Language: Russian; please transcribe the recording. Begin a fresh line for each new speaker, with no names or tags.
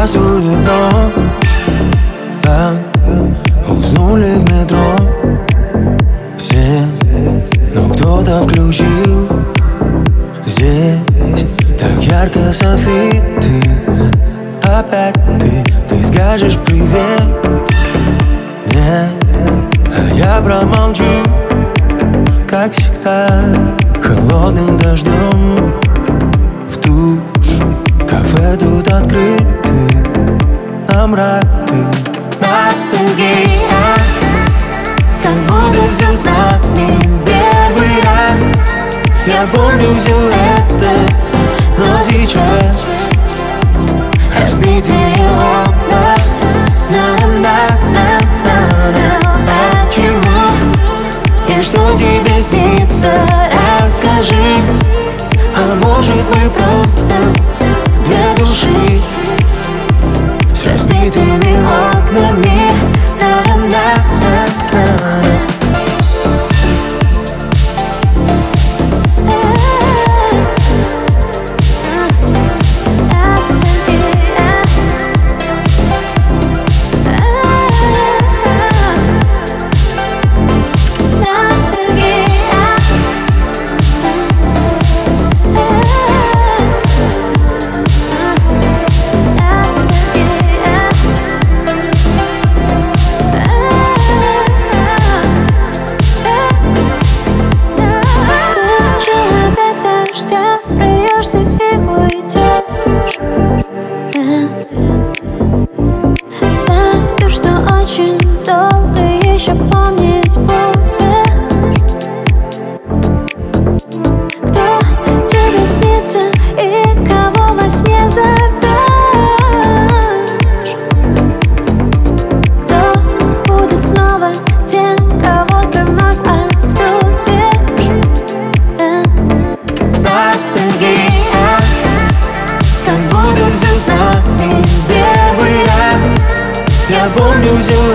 показывает ночь. Так уснули в метро все, но кто-то включил здесь так ярко софиты. Опять ты скажешь привет мне, а я промолчу, как всегда, холодным дождем в тушь. Кафе тут открыты, нам рады.
Ностальгия, как будто все с нами в первый раз. Я помню все это, но сейчас разбитые окна. Почему и что тебе снится, расскажи. А может мы просто две души с разбитыми окнами.
Знаю, что очень долго еще помнить будешь. Кто тебе снится и кого во сне зовешь? Кто будет снова тем, кого ты вновь остудишь?
Ностальгия, как будто все с нами в первый раз. Я помню все